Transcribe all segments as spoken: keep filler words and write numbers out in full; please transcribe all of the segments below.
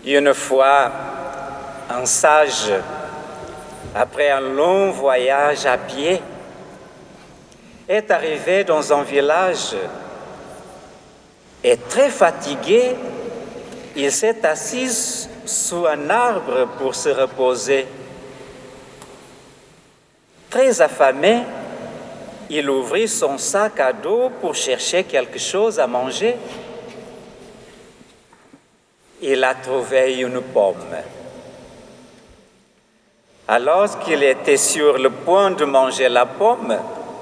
Une fois, un sage, après un long voyage à pied, est arrivé dans un village et très fatigué, il s'est assis sous un arbre pour se reposer. Très affamé, il ouvrit son sac à dos pour chercher quelque chose à manger. Il a trouvé une pomme. Alors qu'il était sur le point de manger la pomme,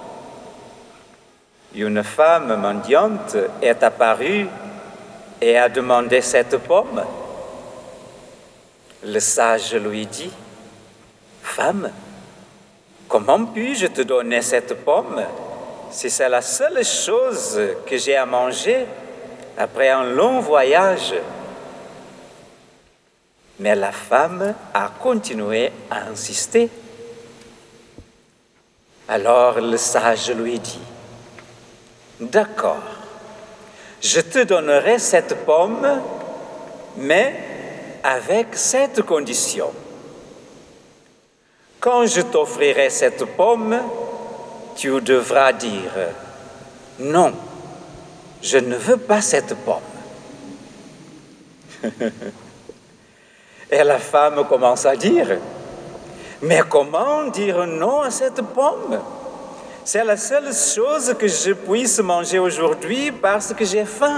une femme mendiante est apparue et a demandé cette pomme. Le sage lui dit, « Femme, comment puis-je te donner cette pomme si c'est la seule chose que j'ai à manger après un long voyage ?» Mais la femme a continué à insister. Alors le sage lui dit, « D'accord, je te donnerai cette pomme, mais avec cette condition. Quand je t'offrirai cette pomme, tu devras dire, « Non, je ne veux pas cette pomme. » Et la femme commence à dire, « Mais comment dire non à cette pomme? C'est la seule chose que je puisse manger aujourd'hui parce que j'ai faim. »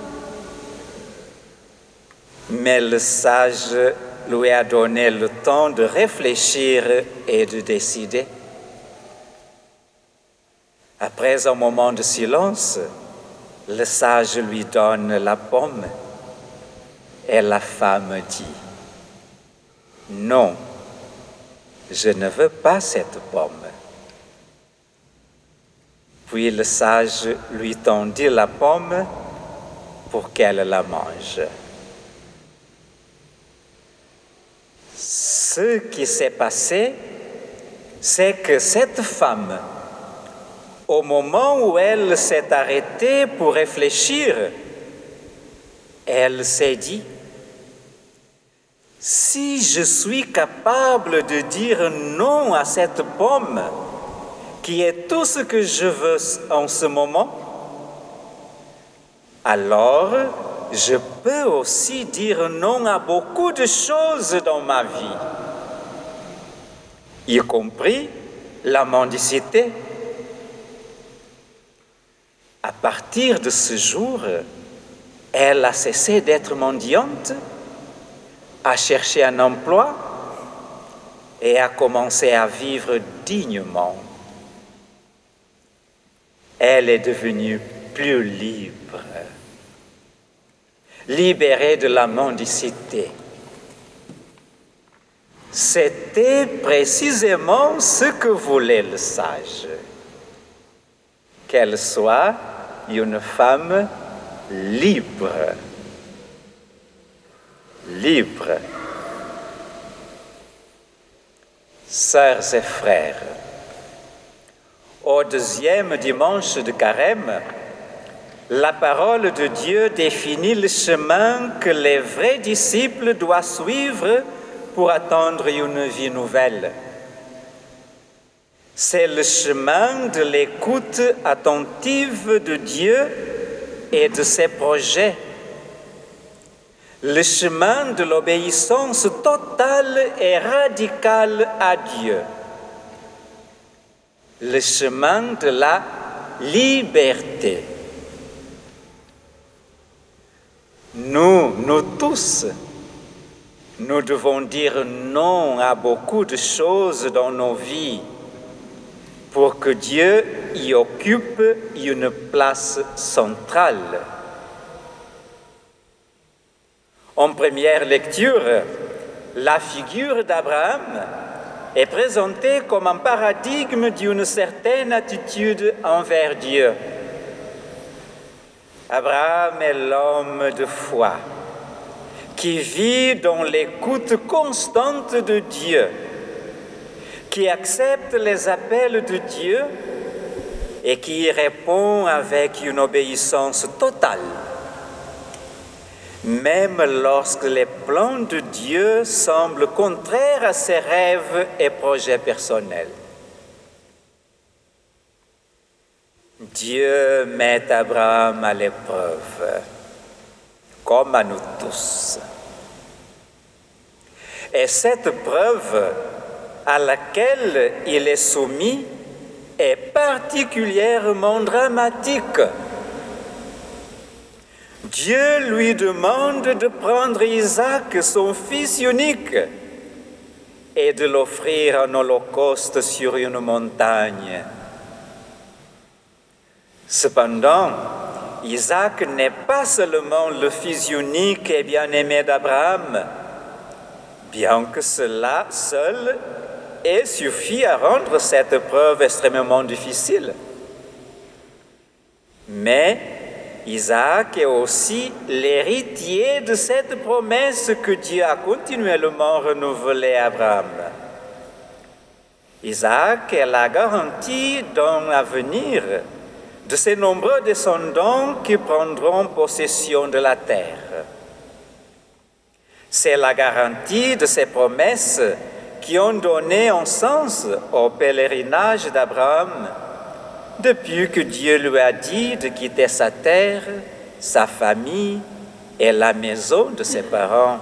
Mais le sage lui a donné le temps de réfléchir et de décider. Après un moment de silence, le sage lui donne la pomme et la femme dit, « Non, je ne veux pas cette pomme. » Puis le sage lui tendit la pomme pour qu'elle la mange. Ce qui s'est passé, c'est que cette femme, au moment où elle s'est arrêtée pour réfléchir, elle s'est dit, « Si je suis capable de dire non à cette pomme, qui est tout ce que je veux en ce moment, alors je peux aussi dire non à beaucoup de choses dans ma vie, y compris la mendicité. » À partir de ce jour, elle a cessé d'être mendiante, a cherché un emploi et a commencé à vivre dignement. Elle est devenue plus libre, libérée de la mendicité. C'était précisément ce que voulait le sage, qu'elle soit une femme libre. Libre. Sœurs et frères, au deuxième dimanche de Carême, la parole de Dieu définit le chemin que les vrais disciples doivent suivre pour attendre une vie nouvelle. C'est le chemin de l'écoute attentive de Dieu et de ses projets. Le chemin de l'obéissance totale et radicale à Dieu. Le chemin de la liberté. Nous, nous tous, nous devons dire non à beaucoup de choses dans nos vies pour que Dieu y occupe une place centrale. En première lecture, la figure d'Abraham est présentée comme un paradigme d'une certaine attitude envers Dieu. Abraham est l'homme de foi qui vit dans l'écoute constante de Dieu, qui accepte les appels de Dieu et qui y répond avec une obéissance totale. même lorsque les plans de Dieu semblent contraires à ses rêves et projets personnels. Dieu met Abraham à l'épreuve, comme à nous tous. Et cette preuve à laquelle il est soumis est particulièrement dramatique. Dieu lui demande de prendre Isaac, son fils unique, et de l'offrir en holocauste sur une montagne. Cependant, Isaac n'est pas seulement le fils unique et bien-aimé d'Abraham, bien que cela seul ait suffi à rendre cette preuve extrêmement difficile. Mais Isaac est aussi l'héritier de cette promesse que Dieu a continuellement renouvelée à Abraham. Isaac est la garantie d'un avenir de ces nombreux descendants qui prendront possession de la terre. C'est la garantie de ces promesses qui ont donné un sens au pèlerinage d'Abraham depuis que Dieu lui a dit de quitter sa terre, sa famille et la maison de ses parents.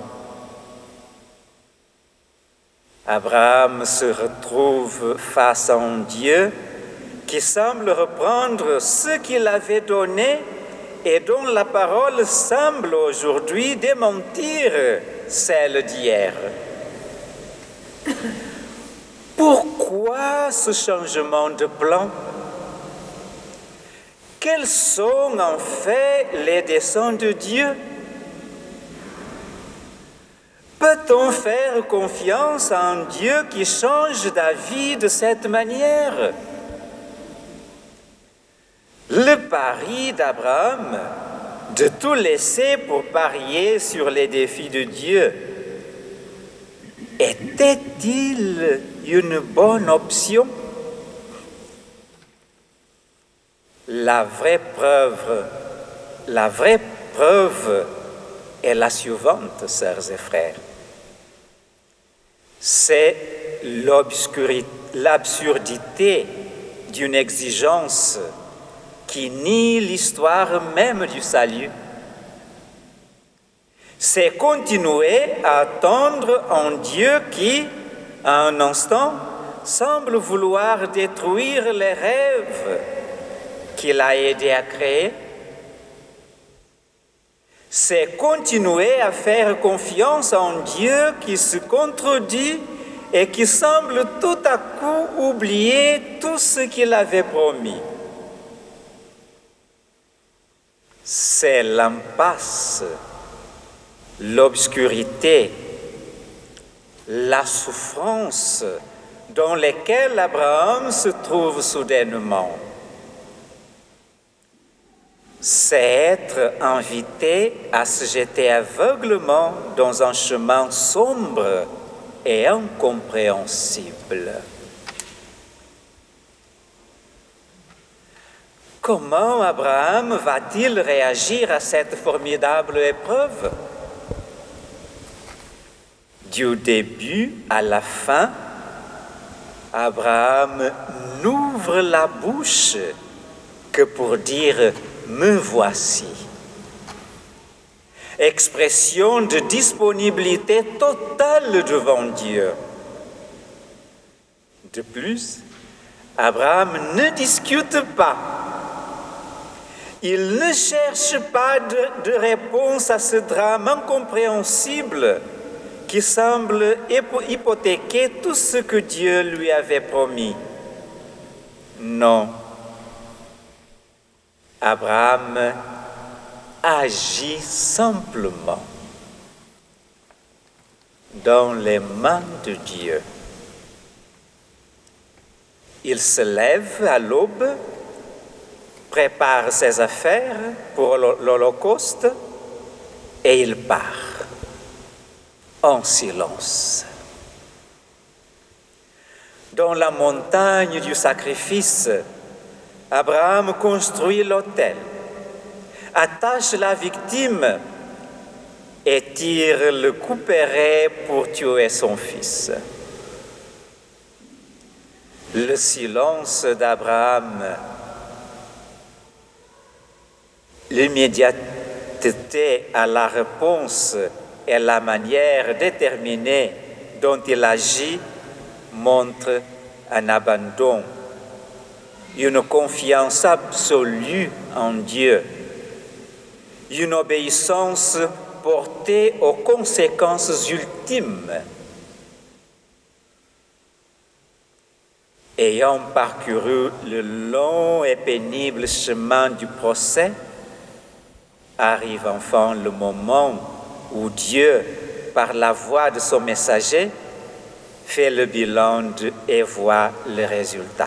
Abraham se retrouve face à un Dieu qui semble reprendre ce qu'il avait donné et dont la parole semble aujourd'hui démentir celle d'hier. Pourquoi ce changement de plan? Quels sont en fait les desseins de Dieu? Peut-on faire confiance à un Dieu qui change d'avis de cette manière? Le pari d'Abraham de tout laisser pour parier sur les défis de Dieu, était-il une bonne option? La vraie preuve, la vraie preuve est la suivante, sœurs et frères. C'est l'absurdité d'une exigence qui nie l'histoire même du salut. C'est continuer à attendre un Dieu qui, à un instant, semble vouloir détruire les rêves qu'il a aidé à créer. C'est continuer à faire confiance en Dieu qui se contredit et qui semble tout à coup oublier tout ce qu'il avait promis. C'est l'impasse, l'obscurité, la souffrance dans lesquelles Abraham se trouve soudainement. C'est être invité à se jeter aveuglement dans un chemin sombre et incompréhensible. Comment Abraham va-t-il réagir à cette formidable épreuve? Du début à la fin, Abraham n'ouvre la bouche que pour dire « me voici ». Expression de disponibilité totale devant Dieu. De plus, Abraham ne discute pas. Il ne cherche pas de, de réponse à ce drame incompréhensible qui semble hypothéquer tout ce que Dieu lui avait promis. Non. Abraham agit simplement dans les mains de Dieu. Il se lève à l'aube, prépare ses affaires pour l'Holocauste et il part en silence. Dans la montagne du sacrifice, Abraham construit l'autel, attache la victime et tire le couperet pour tuer son fils. Le silence d'Abraham, l'immédiateté à la réponse et la manière déterminée dont il agit montrent un abandon, une confiance absolue en Dieu, une obéissance portée aux conséquences ultimes. Ayant parcouru le long et pénible chemin du procès, arrive enfin le moment où Dieu, par la voix de son messager, fait le bilan de, et voit le résultat.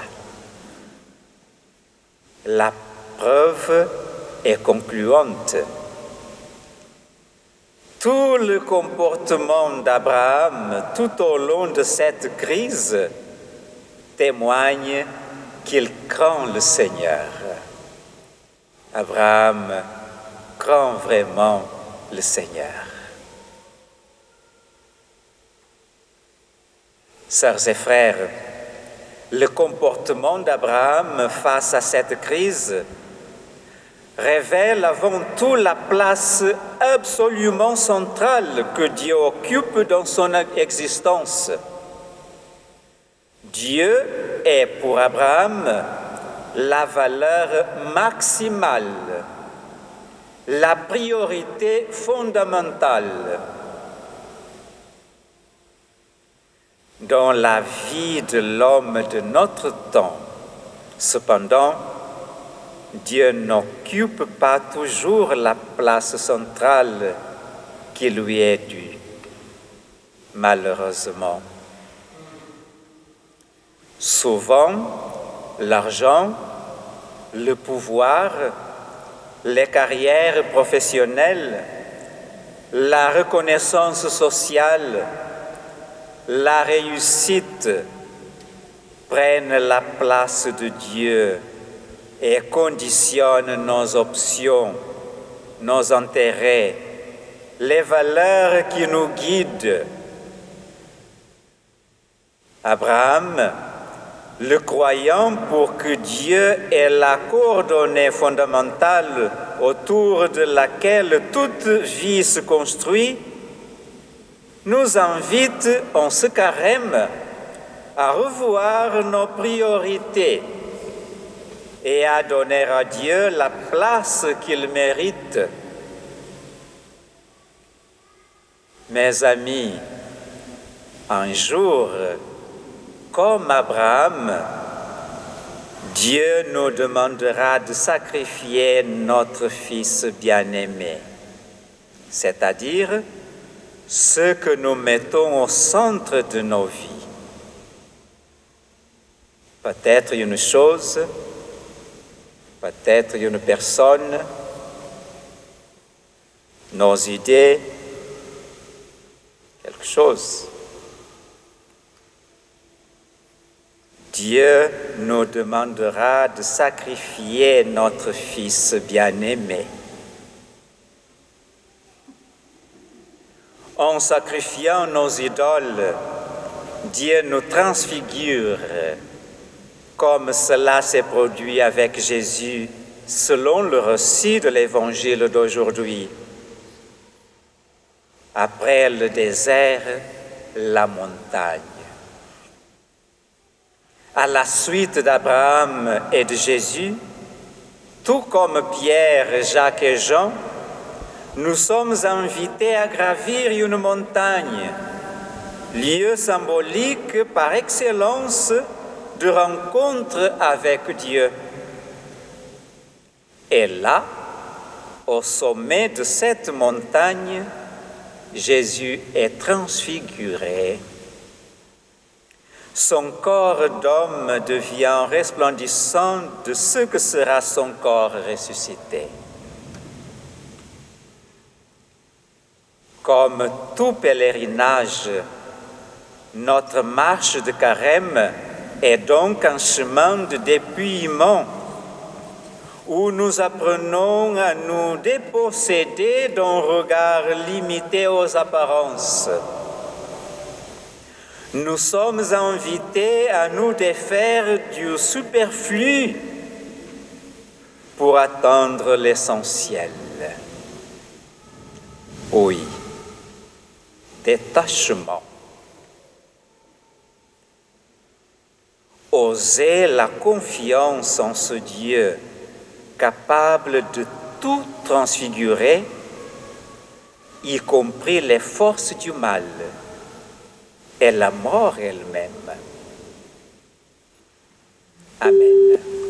La preuve est concluante. Tout le comportement d'Abraham tout au long de cette crise témoigne qu'il craint le Seigneur. Abraham craint vraiment le Seigneur. Sœurs et frères, le comportement d'Abraham face à cette crise révèle avant tout la place absolument centrale que Dieu occupe dans son existence. Dieu est pour Abraham la valeur maximale, la priorité fondamentale. Dans la vie de l'homme de notre temps, cependant, Dieu n'occupe pas toujours la place centrale qui lui est due, malheureusement. Souvent, l'argent, le pouvoir, les carrières professionnelles, la reconnaissance sociale, la réussite prennent la place de Dieu et conditionnent nos options, nos intérêts, les valeurs qui nous guident. Abraham, le croyant pour que Dieu est la coordonnée fondamentale autour de laquelle toute vie se construit, nous invite en ce carême à revoir nos priorités et à donner à Dieu la place qu'il mérite. Mes amis, un jour, comme Abraham, Dieu nous demandera de sacrifier notre Fils bien-aimé, c'est-à-dire ce que nous mettons au centre de nos vies. Peut-être une chose, peut-être une personne, nos idées, quelque chose. Dieu nous demandera de sacrifier notre Fils bien-aimé. En sacrifiant nos idoles, Dieu nous transfigure, comme cela s'est produit avec Jésus, selon le récit de l'Évangile d'aujourd'hui. Après le désert, la montagne. À la suite d'Abraham et de Jésus, tout comme Pierre, Jacques et Jean, nous sommes invités à gravir une montagne, lieu symbolique par excellence de rencontre avec Dieu. Et là, au sommet de cette montagne, Jésus est transfiguré. Son corps d'homme devient resplendissant de ce que sera son corps ressuscité. Comme tout pèlerinage, notre marche de carême est donc un chemin de dépouillement où nous apprenons à nous déposséder d'un regard limité aux apparences. Nous sommes invités à nous défaire du superflu pour atteindre l'essentiel. Oui, détachement. Oser la confiance en ce Dieu capable de tout transfigurer, y compris les forces du mal et la mort elle-même. Amen.